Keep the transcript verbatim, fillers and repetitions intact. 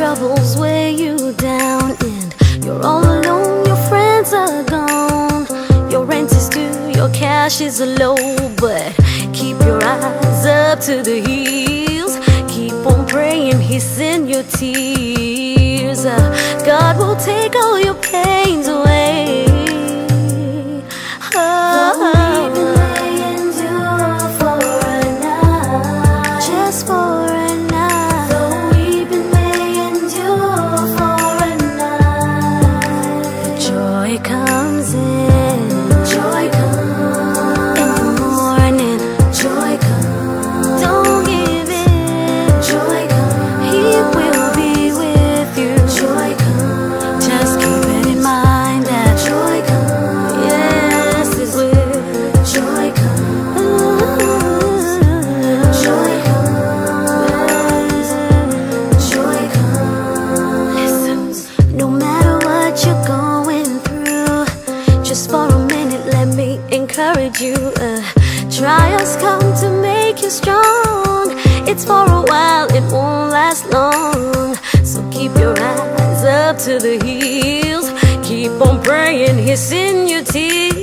troubles weigh you down and you're all alone, your friends are gone, your rent is due, your cash is low, but keep your eyes up to the hills. Keep on praying, He's in your tears. uh, God will take all your pains away. Comes in, joy comes in the morning, joy comes. Don't give in, joy comes. He will be with you, joy comes. Just keep it in mind that joy comes. Yes, it will. Joy comes, joy comes, joy comes. Listen, no matter what you're going through, just for a minute, let me encourage you. uh, Trials come to make you strong. It's for a while, it won't last long. So keep your eyes up to the hills. Keep on praying, He's in your tears.